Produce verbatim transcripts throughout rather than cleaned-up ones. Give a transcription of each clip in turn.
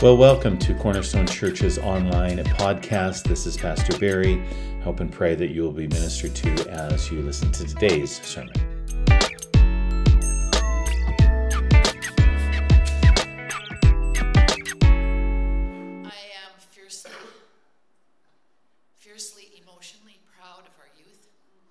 Well, welcome to Cornerstone Church's online podcast. This is Pastor Barry. Hope and pray that you will be ministered to as you listen to today's sermon. I am fiercely, fiercely emotionally proud of our youth.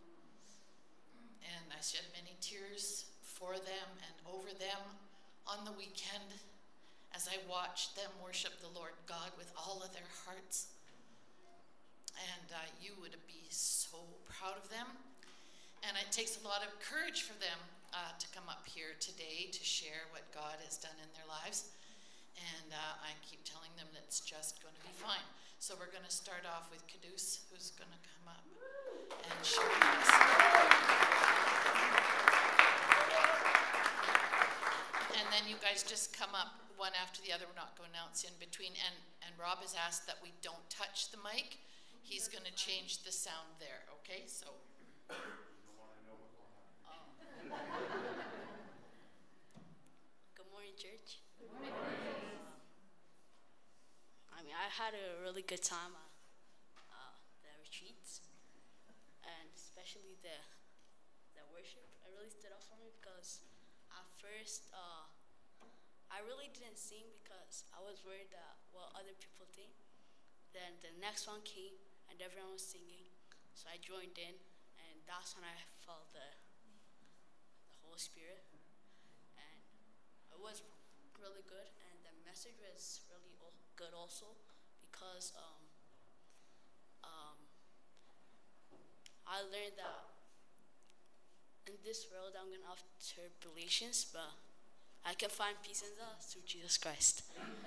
And I shed many tears for them and over them on the weekend as I watched them worship the Lord God with all of their hearts. And uh, you would be so proud of them. And it takes a lot of courage for them uh, to come up here today to share what God has done in their lives. And uh, I keep telling them that it's just going to be fine. So we're going to start off with Caduce, who's going to come up and share with us. And then you guys just come up one after the other. We're not going to announce in between. And, and Rob has asked that we don't touch the mic. He's going to change the sound there, okay? So. Good morning, church. Good morning. I mean, I had a really good time at uh, the retreats, and especially the the worship. It really stood out for me because at first, uh, I really didn't sing because I was worried that what other people think. Then the next one came and everyone was singing, so I joined in, and that's when I felt the the Holy Spirit, and it was really good, and the message was really good also because um um I learned that in this world I'm gonna have tribulations, but I can find peace in that through Jesus Christ.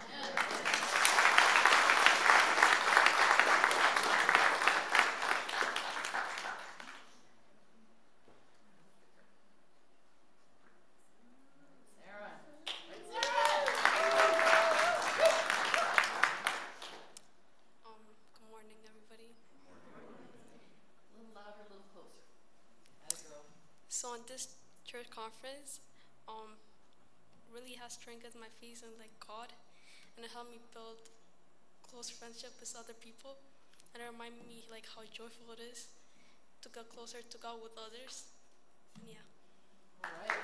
So on this church conference, um, really has strengthened my faith in like God, and it helped me build close friendship with other people, and it reminded me like how joyful it is to get closer to God with others. And yeah. All right.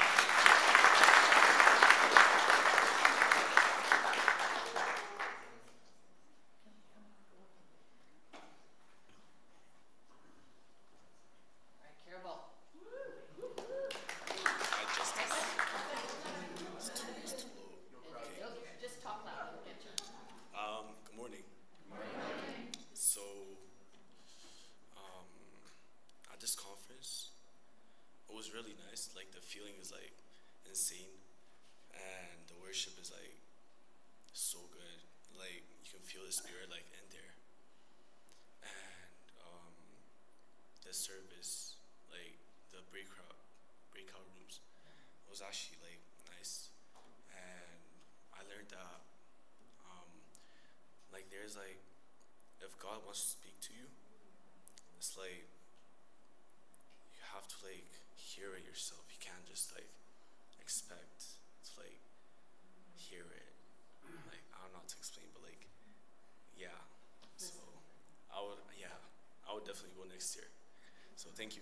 Service, like the breakout breakout rooms, was actually like nice, and I learned that um like there's like if God wants to speak to you, it's like you have to like hear it yourself. You can't just like expect to like hear it. Like I don't know how to explain, but like yeah. So I would yeah I would definitely go next year. So thank you.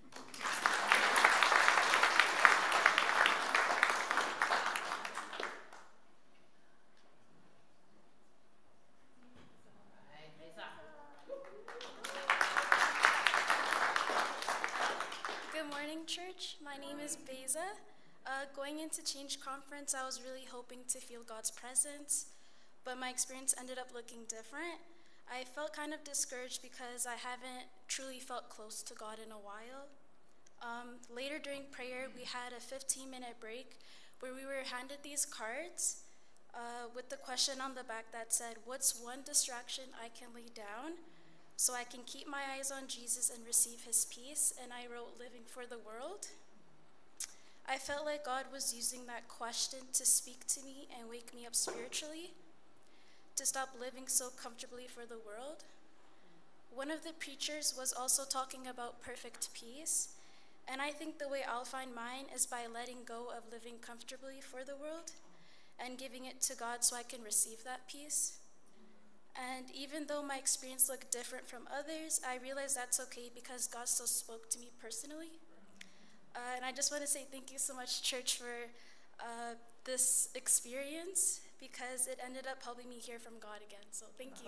Good morning, church. My name is Beza. Uh, going into Change Conference, I was really hoping to feel God's presence, but my experience ended up looking different. I felt kind of discouraged because I haven't truly felt close to God in a while. Um, later during prayer, we had a fifteen minute break where we were handed these cards uh, with the question on the back that said, "What's one distraction I can lay down so I can keep my eyes on Jesus and receive his peace?" And I wrote, "Living for the world." I felt like God was using that question to speak to me and wake me up spiritually, to stop living so comfortably for the world. One of the preachers was also talking about perfect peace, and I think the way I'll find mine is by letting go of living comfortably for the world and giving it to God so I can receive that peace. And even though my experience looked different from others, I realized that's okay because God still spoke to me personally. Uh, and I just want to say thank you so much, church, for uh, this experience, because it ended up helping me hear from God again. So thank you.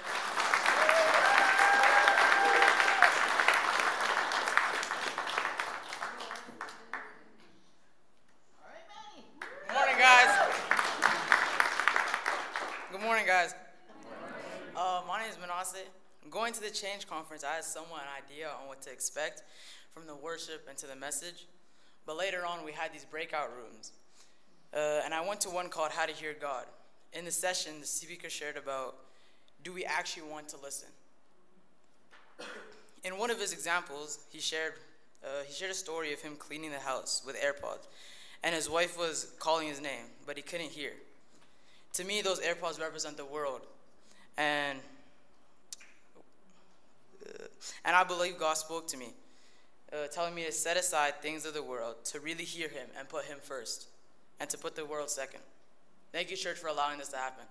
Good morning, guys. Good morning, guys. Uh, my name is Manasseh. Going to the Change Conference, I had somewhat an idea on what to expect from the worship and to the message. But later on, we had these breakout rooms. Uh, and I went to one called How to Hear God. In the session, the speaker shared about, do we actually want to listen? In one of his examples, he shared, uh, he shared a story of him cleaning the house with AirPods. And his wife was calling his name, but he couldn't hear. To me, those AirPods represent the world. And, uh, and I believe God spoke to me, uh, telling me to set aside things of the world, to really hear him and put him first, and to put the world second. Thank you, church, for allowing this to happen.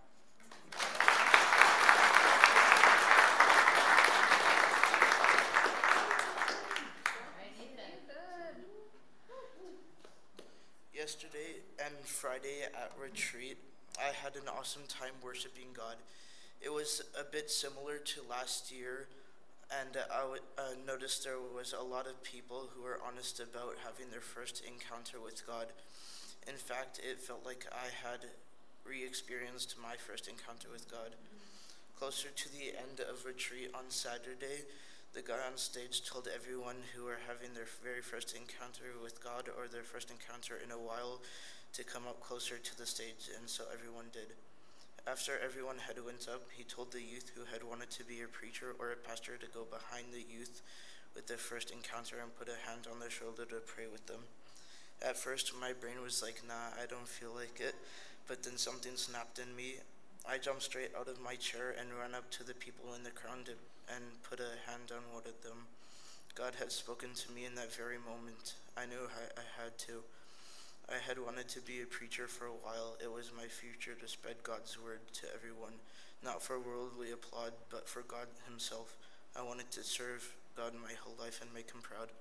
Yesterday and Friday at retreat, I had an awesome time worshiping God. It was a bit similar to last year, and I w- uh, noticed there was a lot of people who were honest about having their first encounter with God. In fact, it felt like I had re-experienced my first encounter with God. Closer to the end of retreat on Saturday, the guy on stage told everyone who were having their very first encounter with God or their first encounter in a while to come up closer to the stage, and so everyone did. After everyone had went up, he told the youth who had wanted to be a preacher or a pastor to go behind the youth with their first encounter and put a hand on their shoulder to pray with them. At first, my brain was like, nah, I don't feel like it, but then something snapped in me. I jumped straight out of my chair and ran up to the people in the crowd and put a hand on one of them. God had spoken to me in that very moment. I knew I, I had to. I had wanted to be a preacher for a while. It was my future to spread God's word to everyone, not for worldly applaud, but for God himself. I wanted to serve God my whole life and make him proud.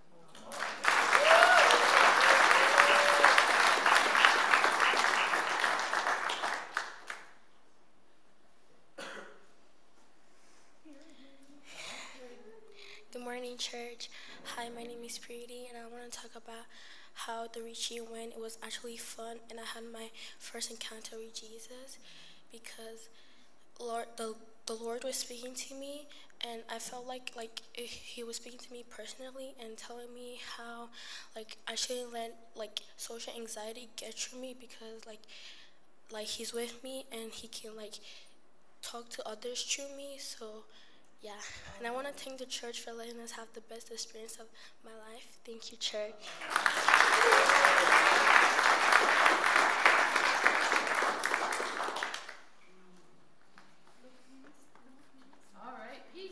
Good morning, church. Hi, my name is Preeti, and I want to talk about how the retreat went. It was actually fun, and I had my first encounter with Jesus because Lord, the the Lord was speaking to me, and I felt like like he was speaking to me personally and telling me how like I shouldn't let like social anxiety get through me because like like he's with me and he can like talk to others through me. So yeah, and I want to thank the church for letting us have the best experience of my life. Thank you, church. All right, peace.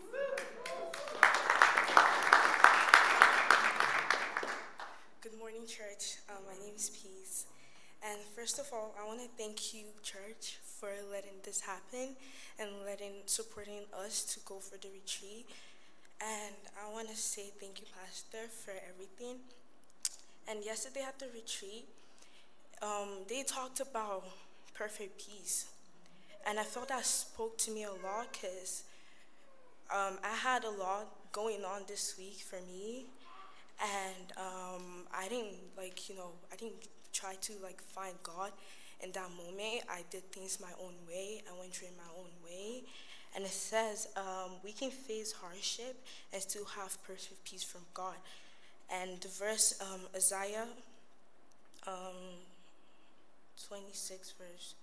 Good morning, church. Um, my name is Peace. And first of all, I want to thank you, church, for letting this happen and letting supporting us to go for the retreat. And I want to say thank you, Pastor, for everything. And yesterday at the retreat, um, they talked about perfect peace. And I felt that spoke to me a lot because um, I had a lot going on this week for me. And um, I didn't, like, you know, I didn't try to, like, find God in that moment. I did things my own way. I went through it my own way. And it says um, we can face hardship and still have perfect peace from God. And the verse, um, Isaiah um, twenty-six, verse,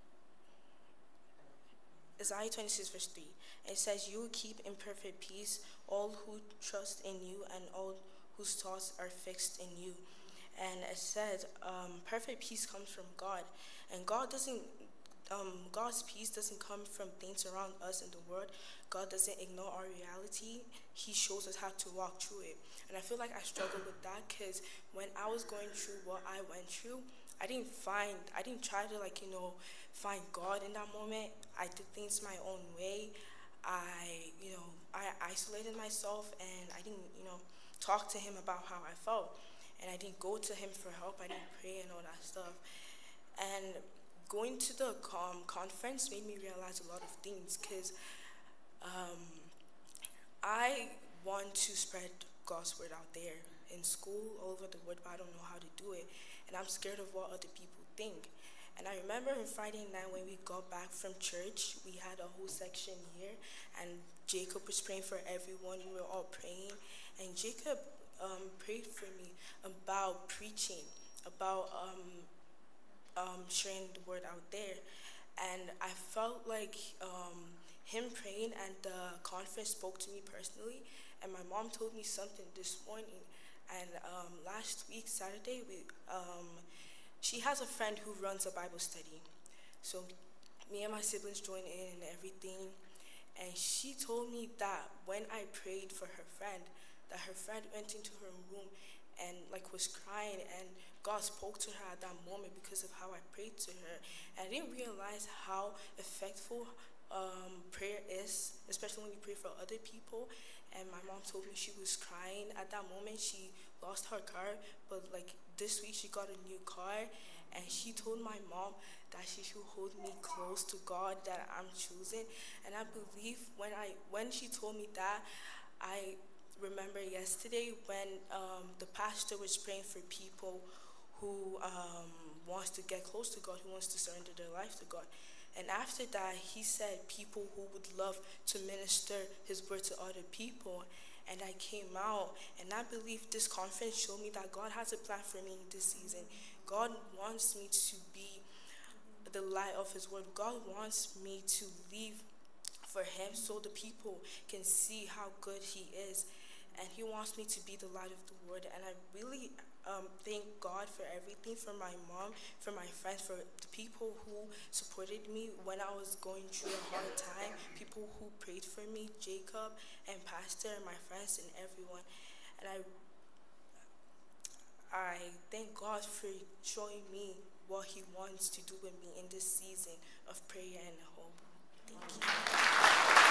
Isaiah twenty-six, verse three. It says, you will keep in perfect peace all who trust in you and all whose thoughts are fixed in you. And it says, um, perfect peace comes from God. And God doesn't, um, God's peace doesn't come from things around us in the world. God doesn't ignore our reality. He shows us how to walk through it. And I feel like I struggled with that because when I was going through what I went through, I didn't find, I didn't try to like, you know, find God in that moment. I did things my own way. I, you know, I isolated myself and I didn't, you know, talk to him about how I felt. And I didn't go to him for help. I didn't pray and all that stuff. And going to the um, conference made me realize a lot of things, because um, I want to spread God's word out there in school, all over the world, but I don't know how to do it. And I'm scared of what other people think. And I remember on Friday night when we got back from church, we had a whole section here, and Jacob was praying for everyone. We were all praying, and Jacob um, prayed for me about preaching, about um, um, sharing the word out there. And I felt like um, him praying and the conference spoke to me personally. And my mom told me something this morning. And um, last week, Saturday, we um, she has a friend who runs a Bible study. So me and my siblings joined in and everything. And she told me that when I prayed for her friend, that her friend went into her room and like was crying, and God spoke to her at that moment because of how I prayed to her. And I didn't realize how effective um, prayer is, especially when you pray for other people. And my mom told me she was crying at that moment. She lost her car, but like this week she got a new car, and she told my mom that she should hold me close to God that I'm choosing. And I believe when I when she told me that, I remember yesterday when um, the pastor was praying for people who um, wants to get close to God, who wants to surrender their life to God. And after that, he said people who would love to minister his word to other people. And I came out, and I believe this conference showed me that God has a plan for me in this season. God wants me to be the light of his word. God wants me to live for him so the people can see how good he is. And he wants me to be the light of the world. And I really um, thank God for everything, for my mom, for my friends, for the people who supported me when I was going through a hard time, people who prayed for me, Jacob and Pastor and my friends and everyone. And I, I thank God for showing me what he wants to do with me in this season of prayer and hope. Thank you.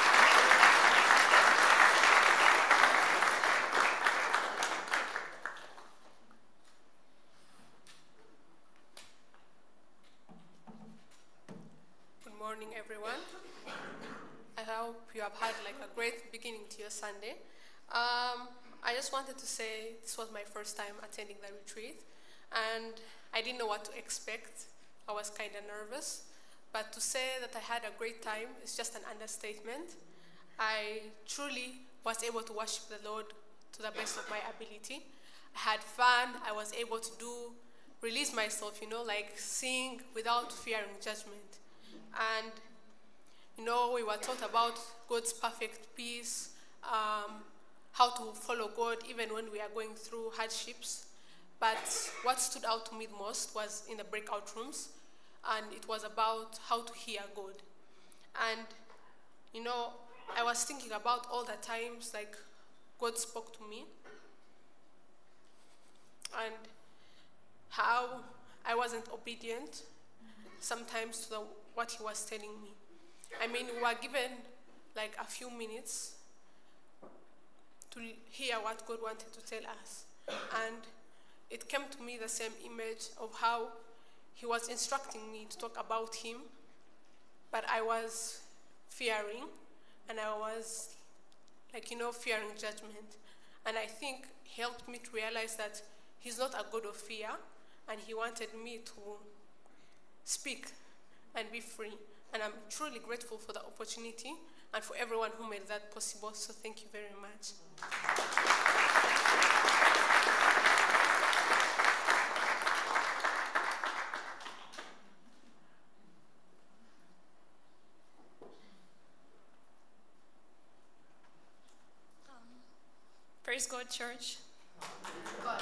Good morning, everyone. I hope you have had like a great beginning to your Sunday. Um, I just wanted to say this was my first time attending the retreat, and I didn't know what to expect. I was kind of nervous, but to say that I had a great time is just an understatement. I truly was able to worship the Lord to the best of my ability. I had fun. I was able to do, release myself, you know, like sing without fearing judgment. And, you know, we were taught about God's perfect peace, um, how to follow God even when we are going through hardships. But what stood out to me the most was in the breakout rooms, and it was about how to hear God. And, you know, I was thinking about all the times, like, God spoke to me, and how I wasn't obedient sometimes to the, what he was telling me. I mean, we were given like a few minutes to hear what God wanted to tell us. And it came to me the same image of how he was instructing me to talk about him, but I was fearing, and I was like, you know, fearing judgment. And I think he helped me to realize that he's not a God of fear, and he wanted me to speak and be free. And I'm truly grateful for the opportunity and for everyone who made that possible. So thank you very much. Um, praise God, church. God.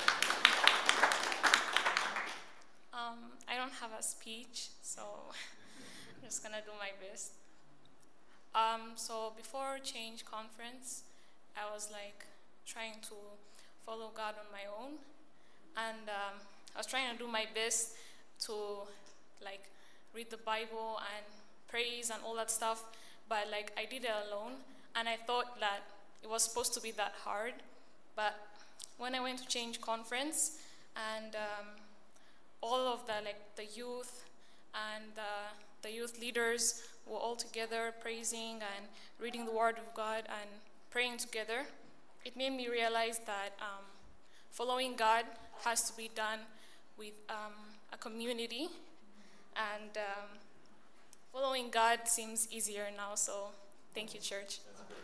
Um, I don't have a speech, so I'm just gonna do my best. Um, so before Change Conference, I was like trying to follow God on my own, and um, I was trying to do my best to like read the Bible and praise and all that stuff, but like I did it alone, and I thought that it was supposed to be that hard. But when I went to Change Conference, and um, all of the like the youth and uh, the youth leaders were all together praising and reading the Word of God and praying together, it made me realize that um, following God has to be done with um, a community, and um, following God seems easier now. So thank you, church.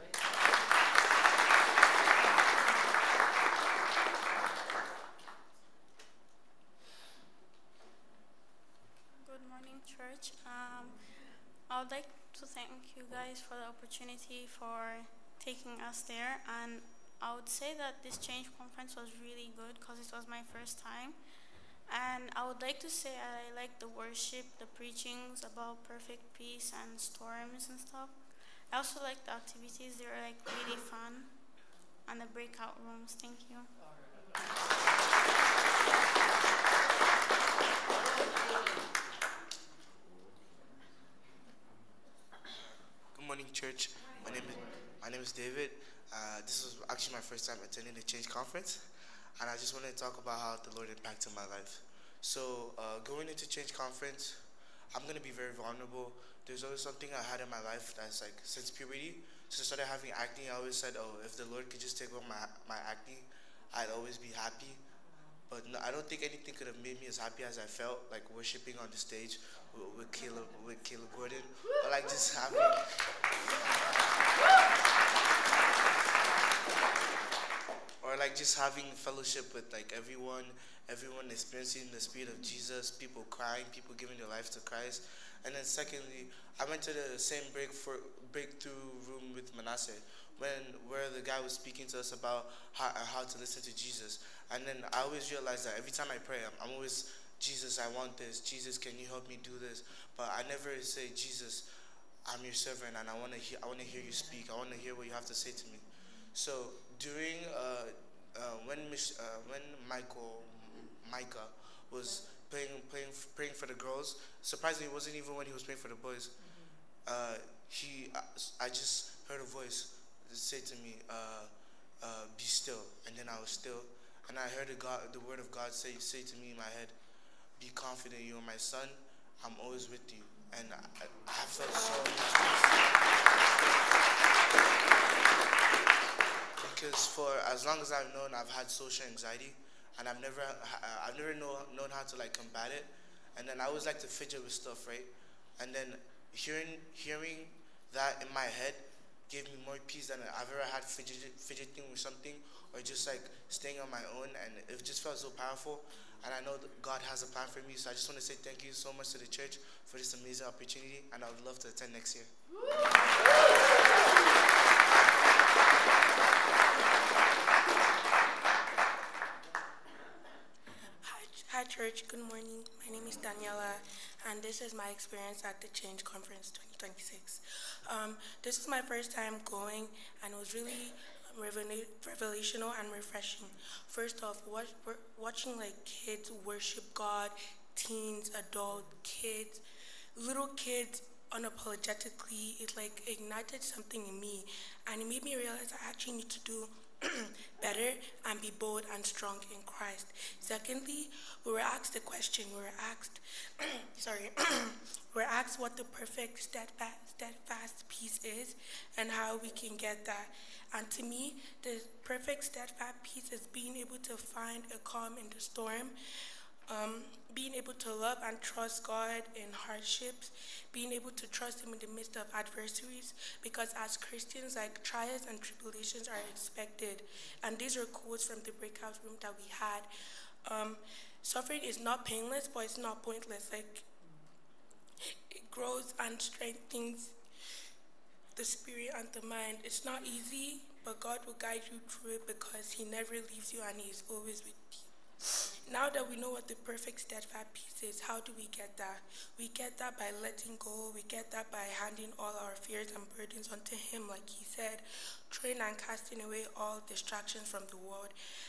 Good morning, church. Um, I would like to thank you guys for the opportunity for taking us there, and I would say that this Change Conference was really good because it was my first time. And I would like to say I like the worship, the preachings about perfect peace and storms and stuff. I also like the activities. They were like really fun, and the breakout rooms. Thank you. Good morning, church. My name is my name is David. Uh, this was actually my first time attending the Change Conference, and I just wanted to talk about how the Lord impacted my life. So uh, going into Change Conference, I'm going to be very vulnerable. There's always something I had in my life that's like since puberty. Since I started having acne, I always said, oh, if the Lord could just take away my, my acne, I'd always be happy. But no, I don't think anything could have made me as happy as I felt, like worshiping on the stage with, with Caleb, with Caleb Gordon, or like just having. Or like just having fellowship with like everyone, everyone experiencing the Spirit of Jesus, people crying, people giving their life to Christ. And then secondly, I went to the same break for breakthrough room with Manasseh, when where the guy was speaking to us about how, how to listen to Jesus. And then I always realize that every time I pray, I'm, I'm always, Jesus, I want this. Jesus, can you help me do this? But I never say, Jesus, I'm your servant, and I want to hear. I want to hear you speak. I want to hear what you have to say to me. So during uh, uh, when Mich- uh, when Michael Micah was praying praying praying for the girls, surprisingly, it wasn't even when he was praying for the boys. Uh, he I just heard a voice say to me, uh, uh, "Be still," and then I was still, and I heard the God, the word of God say say to me in my head, "Be confident, you are my son. I'm always with you." And I, I felt so much peace. Because for as long as I've known, I've had social anxiety, and I've never, I've never know, known how to like combat it. And then I always like to fidget with stuff, right? And then hearing, hearing that in my head gave me more peace than I've ever had fidget, fidgeting with something, or just like staying on my own. And it just felt so powerful. And I know that God has a plan for me, so I just want to say thank you so much to the church for this amazing opportunity, and I would love to attend next year. Hi, hi church, good morning. My name is Daniela, and this is my experience at the Change Conference twenty twenty-six. Um, this is my first time going, and it was really revelational and refreshing. First off, watch, watching like kids worship God, teens, adult kids, little kids unapologetically, it like ignited something in me, and it made me realize I actually need to do better and be bold and strong in Christ. Secondly, we were asked a question. We were asked, sorry, we were asked what the perfect steadfast, steadfast peace is and how we can get that. And to me, the perfect steadfast peace is being able to find a calm in the storm, um, being able to love and trust God in hardships, being able to trust Him in the midst of adversaries, because as Christians, like trials and tribulations are expected. And these are quotes from the breakout room that we had. Um, suffering is not painless, but it's not pointless. Like, it grows and strengthens the spirit and the mind. It's not easy, but God will guide you through it because He never leaves you and He is always with you. Now that we know what the perfect steadfast peace is, how do we get that? We get that by letting go. We get that by handing all our fears and burdens onto Him, like He said, throwing and casting away all distractions from the world.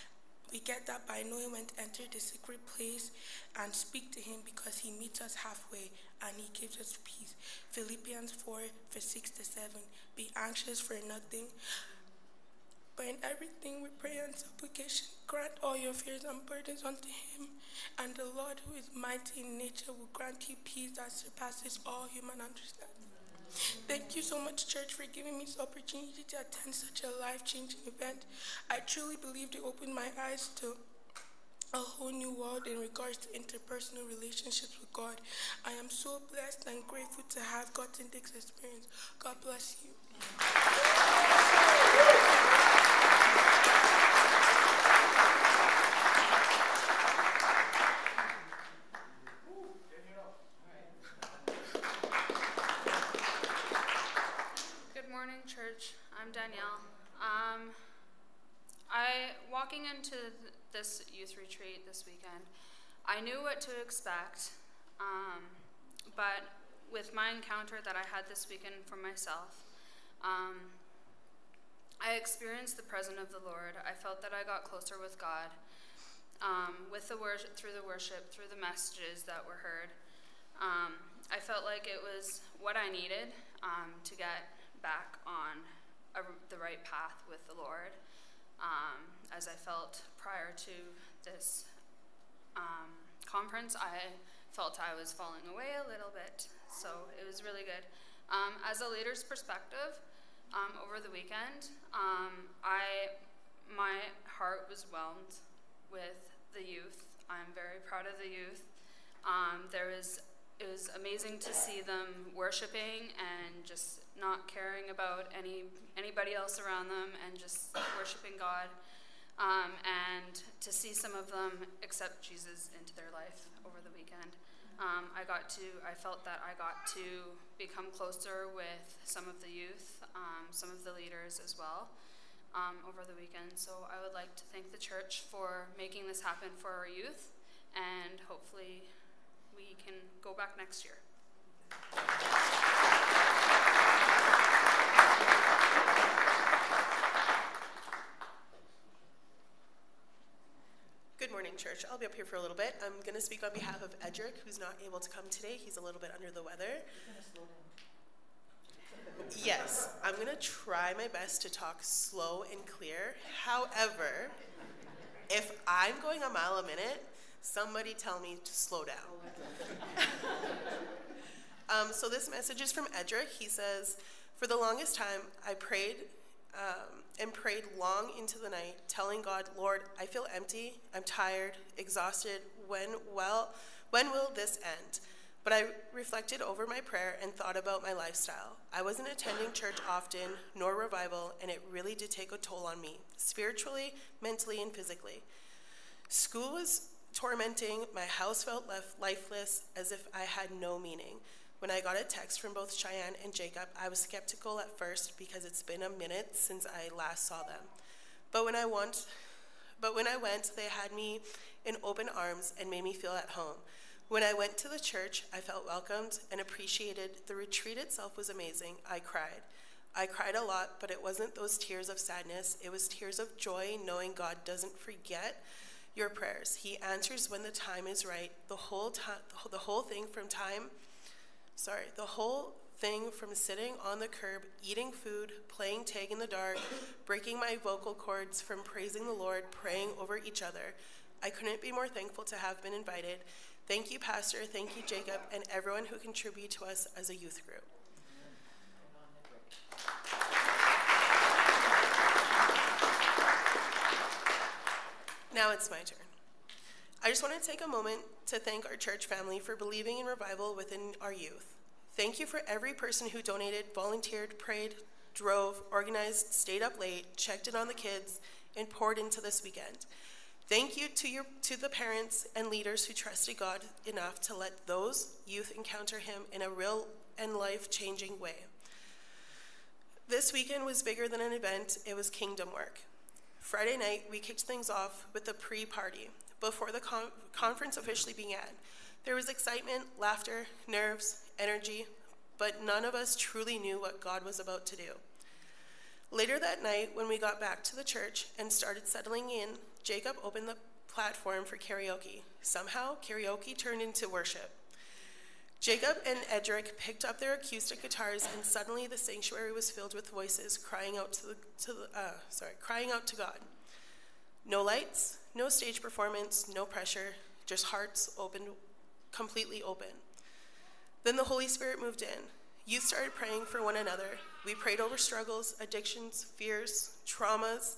We get that by knowing when to enter the secret place and speak to him, because he meets us halfway and he gives us peace. Philippians four, verse six to seven. Be anxious for nothing, but in everything with prayer and supplication, grant all your fears and burdens unto him, and the Lord, who is mighty in nature, will grant you peace that surpasses all human understanding. Thank you so much, church, for giving me this opportunity to attend such a life-changing event. I truly believe it opened my eyes to a whole new world in regards to interpersonal relationships with God. I am so blessed and grateful to have gotten this experience. God bless you. Church. I'm Danielle. Um, I walking into th- this youth retreat this weekend, I knew what to expect, um, but with my encounter that I had this weekend for myself, um, I experienced the presence of the Lord. I felt that I got closer with God, um, with the worship, through the worship, through the messages that were heard. Um, I felt like it was what I needed um, to get back on a, the right path with the Lord, um, as I felt prior to this um, conference. I felt I was falling away a little bit, so it was really good. Um, as a leader's perspective, um, over the weekend, um, I my heart was whelmed with the youth. I'm very proud of the youth. Um, there was It was amazing to see them worshiping and just not caring about any anybody else around them and just worshiping God, um, and to see some of them accept Jesus into their life over the weekend. Um, I got to, I felt that I got to become closer with some of the youth, um, some of the leaders as well, um, over the weekend. So I would like to thank the church for making this happen for our youth, and hopefully we can go back next year. Good morning, church. I'll be up here for a little bit. I'm going to speak on behalf of Edric, who's not able to come today. He's a little bit under the weather. Yes, I'm going to try my best to talk slow and clear. However, if I'm going a mile a minute, somebody tell me to slow down. um, so this message is from Edric. He says, for the longest time, I prayed um, and prayed long into the night, telling God, Lord, I feel empty, I'm tired, exhausted. When, well, when will this end? But I reflected over my prayer and thought about my lifestyle. I wasn't attending church often, nor revival, and it really did take a toll on me, spiritually, mentally, and physically. School was tormenting. My house felt left lifeless, as if I had no meaning. When I got a text from both Cheyenne and Jacob, I was skeptical at first because it's been a minute since I last saw them. But when I went, but when I went, they had me in open arms and made me feel at home. When I went to the church, I felt welcomed and appreciated. The retreat itself was amazing. I cried. I cried a lot, but it wasn't those tears of sadness. It was tears of joy, knowing God doesn't forget your prayers. He answers when the time is right. The whole time, the whole thing from time, sorry, the whole thing from sitting on the curb, eating food, playing tag in the dark, breaking my vocal cords from praising the Lord, praying over each other. I couldn't be more thankful to have been invited. Thank you, Pastor. Thank you, Jacob, and everyone who contributed to us as a youth group. Now it's my turn. I just want to take a moment to thank our church family for believing in revival within our youth. Thank you for every person who donated, volunteered, prayed, drove, organized, stayed up late, checked in on the kids, and poured into this weekend. Thank you to your to the parents and leaders who trusted God enough to let those youth encounter him in a real and life-changing way. This weekend was bigger than an event. It was kingdom work. Friday night, we kicked things off with a pre-party before the con- conference officially began. There was excitement, laughter, nerves, energy, but none of us truly knew what God was about to do. Later that night, when we got back to the church and started settling in, Jacob opened the platform for karaoke. Somehow, karaoke turned into worship. Jacob and Edric picked up their acoustic guitars, and suddenly the sanctuary was filled with voices crying out to the, to the uh, sorry, crying out to God. No lights, no stage performance, no pressure, just hearts open, completely open. Then the Holy Spirit moved in. Youth started praying for one another. We prayed over struggles, addictions, fears, traumas,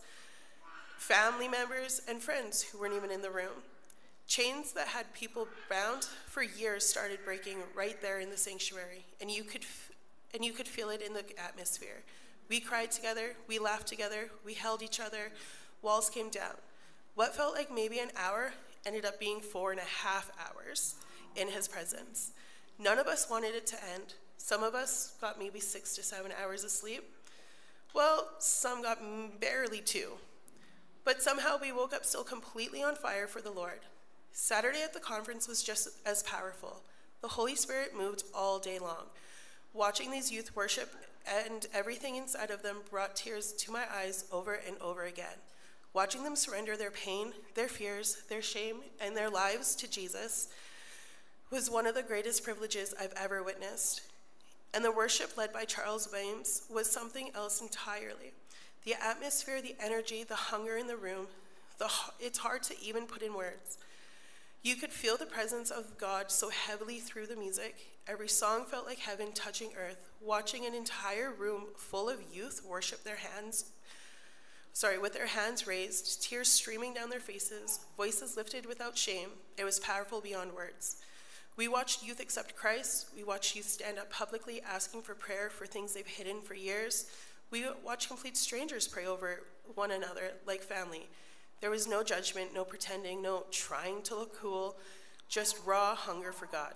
family members, and friends who weren't even in the room. Chains that had people bound for years started breaking right there in the sanctuary, and you could f- and you could feel it in the atmosphere. We cried together, we laughed together, we held each other, walls came down. What felt like maybe an hour ended up being four and a half hours in his presence. None of us wanted it to end. Some of us got maybe six to seven hours of sleep. Well, some got barely two. But somehow we woke up still completely on fire for the Lord. Saturday at the conference was just as powerful. The Holy Spirit moved all day long. Watching these youth worship and everything inside of them brought tears to my eyes over and over again. Watching them surrender their pain, their fears, their shame, and their lives to Jesus was one of the greatest privileges I've ever witnessed. And the worship led by Charles Williams was something else entirely. The atmosphere, the energy, the hunger in the room, the, it's hard to even put in words. You could feel the presence of God so heavily through the music. Every song felt like heaven touching earth. Watching an entire room full of youth worship their hands, sorry, with their hands raised, tears streaming down their faces, voices lifted without shame. It was powerful beyond words. We watched youth accept Christ. We watched youth stand up publicly asking for prayer for things they've hidden for years. We watched complete strangers pray over one another like family. There was no judgment, no pretending, no trying to look cool, just raw hunger for God.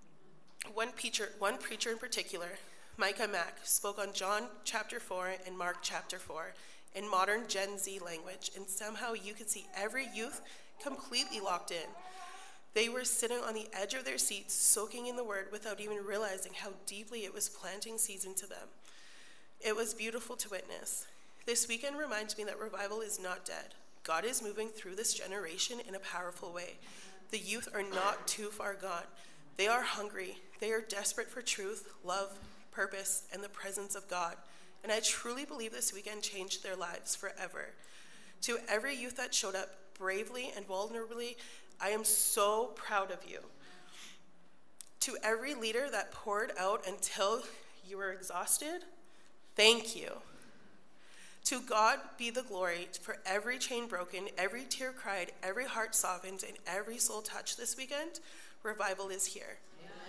One preacher, one preacher in particular, Micah Mack, spoke on John chapter four and Mark chapter four in modern Gen Z language, and somehow you could see every youth completely locked in. They were sitting on the edge of their seats, soaking in the word without even realizing how deeply it was planting seeds into them. It was beautiful to witness. This weekend reminds me that revival is not dead. God is moving through this generation in a powerful way. The youth are not too far gone. They are hungry. They are desperate for truth, love, purpose, and the presence of God. And I truly believe this weekend changed their lives forever. To every youth that showed up bravely and vulnerably, I am so proud of you. To every leader that poured out until you were exhausted, thank you. To God be the glory for every chain broken, every tear cried, every heart softened, and every soul touched this weekend. Revival is here.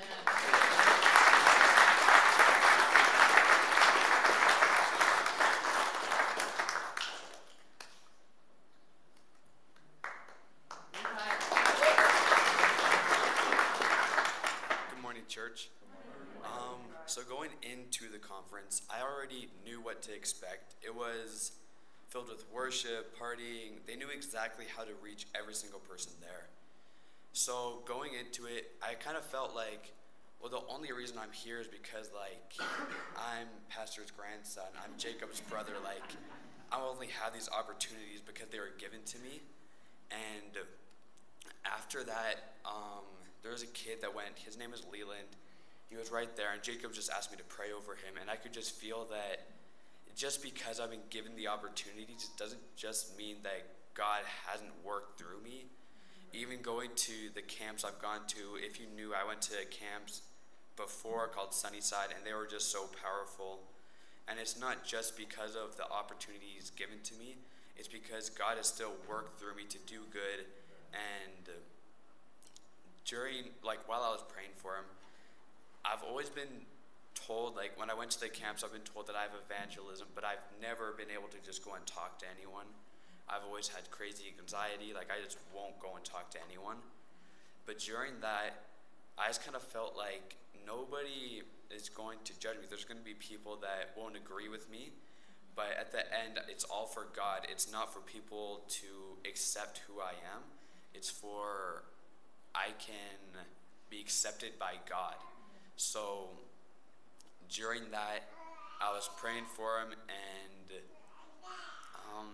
Good morning, church. Um, so going into the conference, I already knew what to expect. It was filled with worship, partying. They knew exactly how to reach every single person there. So going into it, I kind of felt like, well, the only reason I'm here is because, like, I'm pastor's grandson. I'm Jacob's brother. Like, I only have these opportunities because they were given to me. And after that, um, there was a kid that went, his name is Leland. He was right there, and Jacob just asked me to pray over him, and I could just feel that just because I've been given the opportunities, it doesn't just mean that God hasn't worked through me. Even going to the camps I've gone to, if you knew, I went to camps before called Sunnyside, and they were just so powerful. And it's not just because of the opportunities given to me, it's because God has still worked through me to do good. And during, like, while I was praying for him, I've always been told, like, when I went to the camps, I've been told that I have evangelism, but I've never been able to just go and talk to anyone. I've always had crazy anxiety, like, I just won't go and talk to anyone. But during that, I just kind of felt like nobody is going to judge me. There's going to be people that won't agree with me, but at the end, it's all for God. It's not for people to accept who I am. It's for I can be accepted by God. So during that, I was praying for him, and um, we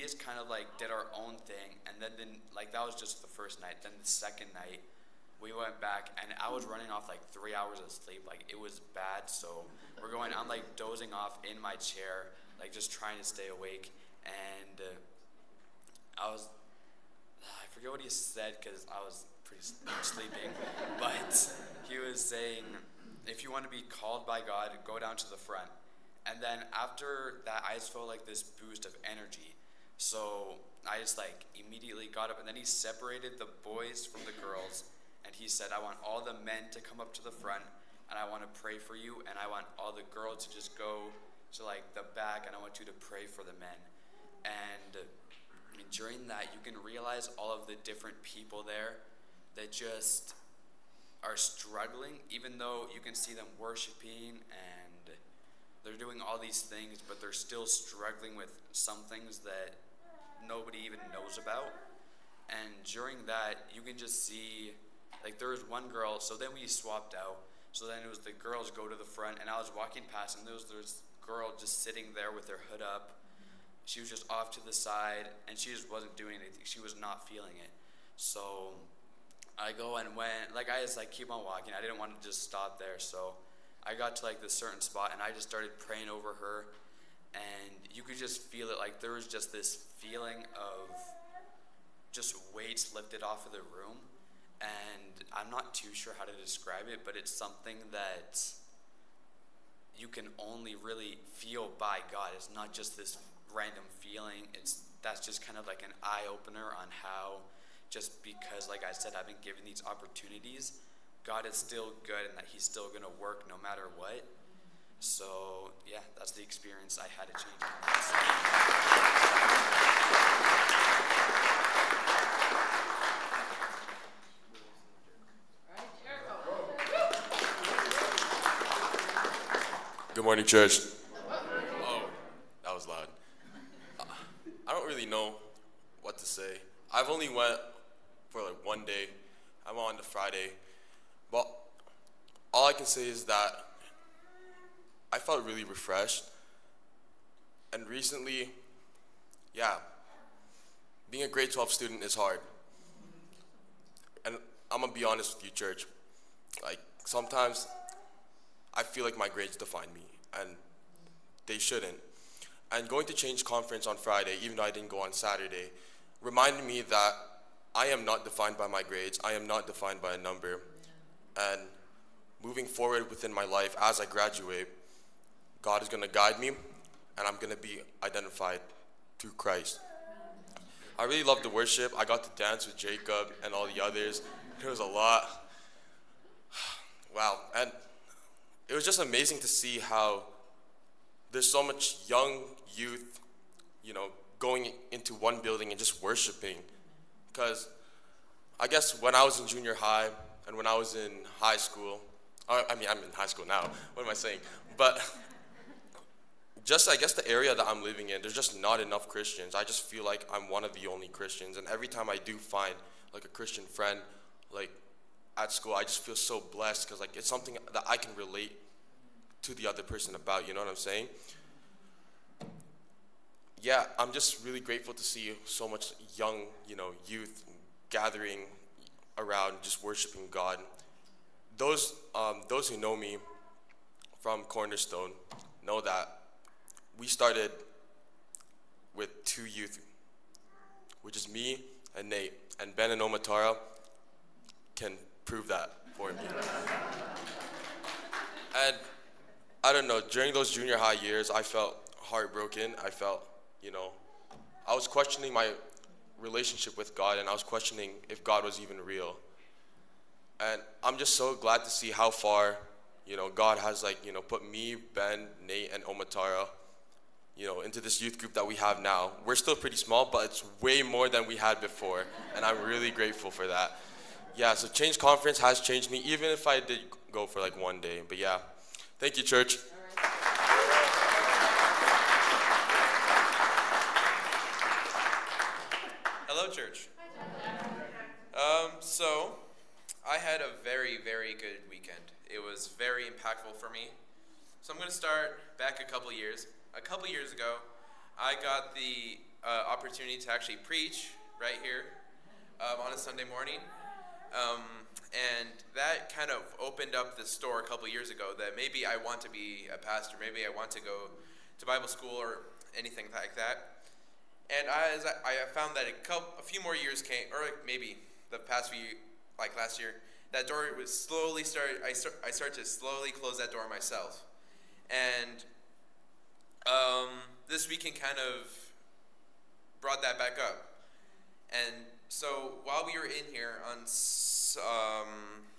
just kind of like did our own thing, and then, then like that was just the first night. Then the second night, we went back, and I was running off like three hours of sleep. Like it was bad. So we're going. I'm like dozing off in my chair, like just trying to stay awake. And uh, I was, I forget what he said because I was pretty sleeping, but he was saying, if you want to be called by God, go down to the front. And then after that, I just felt like this boost of energy. So I just like immediately got up, and then he separated the boys from the girls, and he said, I want all the men to come up to the front, and I want to pray for you, and I want all the girls to just go to like the back, and I want you to pray for the men. And during that, you can realize all of the different people there that just are struggling, even though you can see them worshiping and they're doing all these things, but they're still struggling with some things that nobody even knows about. And during that, you can just see, like there was one girl, so then we swapped out. So then it was the girls go to the front, and I was walking past, and there was this girl just sitting there with her hood up. She was just off to the side, and she just wasn't doing anything. She was not feeling it. So I go and went, like I just like keep on walking. I didn't want to just stop there, so I got to like this certain spot, and I just started praying over her, and you could just feel it. Like there was just this feeling of just weights lifted off of the room, and I'm not too sure how to describe it, but it's something that you can only really feel by God. It's not just this random feeling. It's that's just kind of like an eye opener on how, just because like I said, I've been given these opportunities, God is still good, and that he's still going to work no matter what. So, yeah, that's the experience I had at Change Conference. Good morning, church. Oh, that was loud. I don't really know what to say. I've only went for like one day. I went on the Friday. But all I can say is that I felt really refreshed. And recently, yeah, being a grade twelve student is hard. And I'm gonna be honest with you, church. Like, sometimes I feel like my grades define me, and they shouldn't. And going to Change Conference on Friday, even though I didn't go on Saturday, reminded me that I am not defined by my grades. I am not defined by a number. And moving forward within my life as I graduate, God is going to guide me, and I'm going to be identified through Christ. I really loved the worship. I got to dance with Jacob and all the others. There was a lot. Wow. And it was just amazing to see how there's so much young youth, you know, going into one building and just worshiping. Because I guess when I was in junior high and when I was in high school, I mean, I'm in high school now, what am I saying? But just, I guess, the area that I'm living in, there's just not enough Christians. I just feel like I'm one of the only Christians. And every time I do find, like, a Christian friend, like, at school, I just feel so blessed because, like, it's something that I can relate to the other person about, you know what I'm saying? Yeah, I'm just really grateful to see so much young, you know, youth gathering around, just worshiping God. Those, um, those who know me from Cornerstone know that we started with two youth, which is me and Nate, and Ben and Omatara can prove that for me. And I don't know, during those junior high years, I felt heartbroken. I felt, you know, I was questioning my relationship with God, and I was questioning if God was even real. And I'm just so glad to see how far, you know, God has, like, you know, put me, Ben, Nate, and Omatara, you know, into this youth group that we have now. We're still pretty small, but it's way more than we had before, and I'm really grateful for that. Yeah, so Change Conference has changed me, even if I did go for, like, one day. But, yeah, thank you, church. Hello, church. Um, so, I had a very, very good weekend. It was very impactful for me. So I'm going to start back a couple years. A couple years ago, I got the uh, opportunity to actually preach right here um, on a Sunday morning. Um, and that kind of opened up the store a couple years ago that maybe I want to be a pastor, maybe I want to go to Bible school or anything like that. And I, as I, I found that a couple, a few more years came, or maybe the past few, like last year, that door was slowly start. I start. I started to slowly close that door myself, and um, this weekend kind of brought that back up. And so while we were in here on um,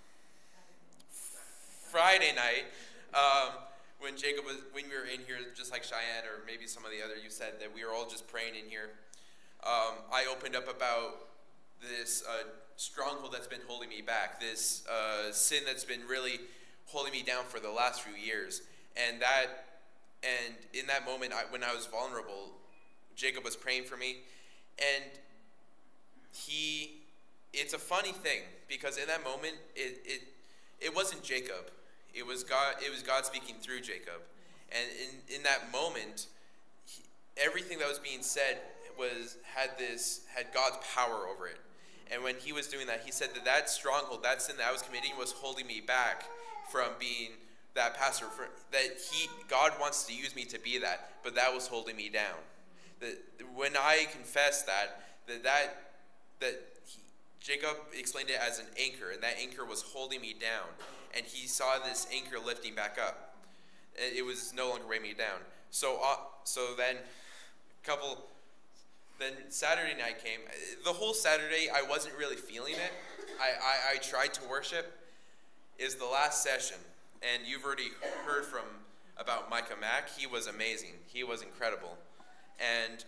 Friday night, um, when Jacob was, when we were in here, just like Cheyenne or maybe some of the other, you said that we were all just praying in here. Um, I opened up about this uh, stronghold that's been holding me back, this uh, sin that's been really holding me down for the last few years, and that, and in that moment, I, when I was vulnerable, Jacob was praying for me, and he, it's a funny thing because in that moment, it it it wasn't Jacob. It was God. It was God speaking through Jacob, and in, in that moment, he, everything that was being said was had this had God's power over it. And when he was doing that, he said that that stronghold, that sin that I was committing, was holding me back from being that pastor. For, that he God wants to use me to be that, but that was holding me down. That when I confessed that, that that that he, Jacob explained it as an anchor, and that anchor was holding me down. And he saw this anchor lifting back up. It was no longer weighing me down. So, uh, so then, a couple, then Saturday night came. The whole Saturday, I wasn't really feeling it. I, I, I tried to worship. Is the last session, and you've already heard from about Micah Mack. He was amazing. He was incredible. And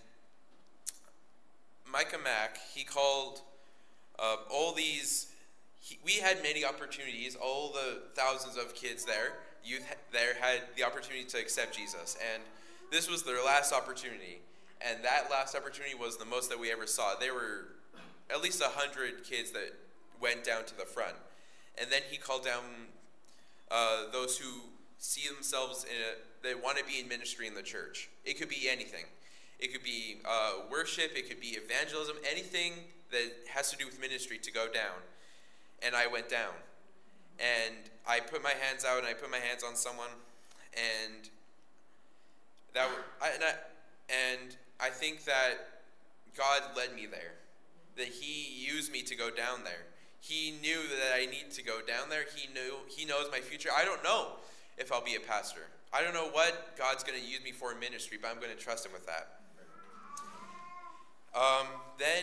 Micah Mack, he called uh, all these. He, we had many opportunities. All the thousands of kids there, youth there, had the opportunity to accept Jesus, and this was their last opportunity. And that last opportunity was the most that we ever saw. There were at least a hundred kids that went down to the front, and then he called down uh, those who see themselves in a, they want to be in ministry in the church. It could be anything. It could be uh, worship. It could be evangelism. Anything that has to do with ministry to go down. And I went down, and I put my hands out, and I put my hands on someone, and that I, and I, and I think that God led me there, that He used me to go down there. He knew that I need to go down there. He knew He knows my future. I don't know if I'll be a pastor. I don't know what God's going to use me for in ministry, but I'm going to trust Him with that. Um, then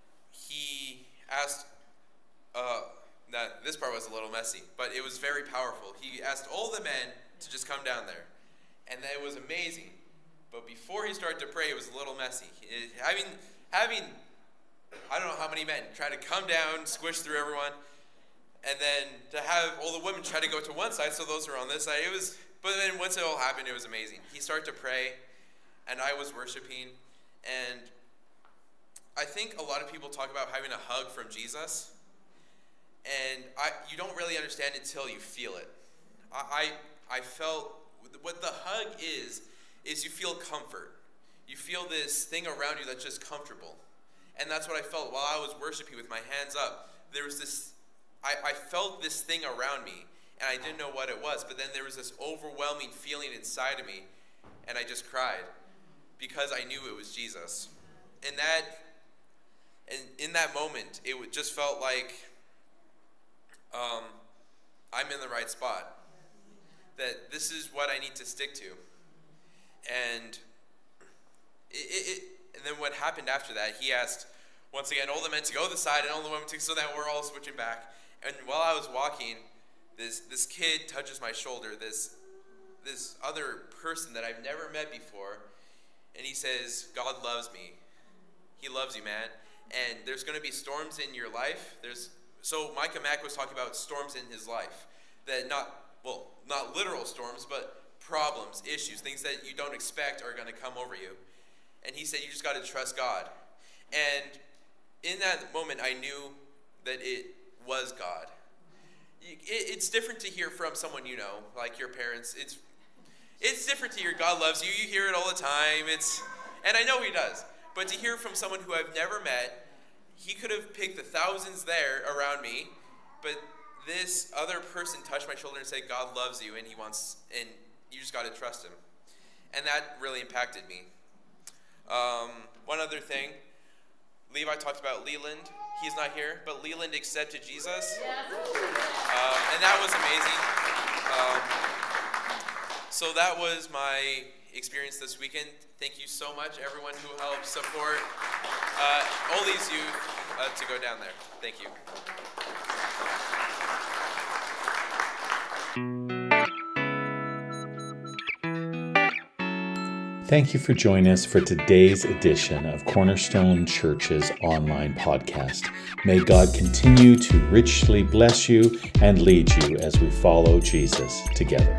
He asked. Uh, That this part was a little messy, but it was very powerful. He asked all the men to just come down there, and that was amazing. But before he started to pray, it was a little messy. It, having, having, I don't know how many men try to come down, squish through everyone, and then to have all the women try to go to one side, so those were on this side. It was, but then once it all happened, it was amazing. He started to pray, and I was worshiping, and I think a lot of people talk about having a hug from Jesus. And I, you don't really understand it until you feel it. I, I, I felt, what the hug is, is you feel comfort. You feel this thing around you that's just comfortable. And that's what I felt while I was worshiping with my hands up. There was this, I, I felt this thing around me, and I didn't know what it was, but then there was this overwhelming feeling inside of me, and I just cried, because I knew it was Jesus. And that, and in that moment, it just felt like, Um, I'm in the right spot, that this is what I need to stick to. And it, it, it, and then what happened after that, he asked, once again, all the men to go to the side and all the women to, so that we're all switching back. And while I was walking, this this kid touches my shoulder, this this other person that I've never met before, and he says, God loves me. He loves you, man. And there's going to be storms in your life. There's So Micah Mack was talking about storms in his life, that not, well, not literal storms, but problems, issues, things that you don't expect are going to come over you. And he said, you just got to trust God. And in that moment, I knew that it was God. It's different to hear from someone you know, like your parents. It's it's different to hear God loves you. You hear it all the time. It's, and I know He does. But to hear from someone who I've never met, he could have picked the thousands there around me, but this other person touched my shoulder and said, God loves you and he wants, and you just got to trust him. And that really impacted me. Um, one other thing, Levi talked about Leland. He's not here, but Leland accepted Jesus. Um, and that was amazing. Um, so that was my experience this weekend. Thank you so much, everyone who helped support uh, all these youth uh, to go down there. Thank you. Thank you for joining us for today's edition of Cornerstone Church's online podcast. May God continue to richly bless you and lead you as we follow Jesus together.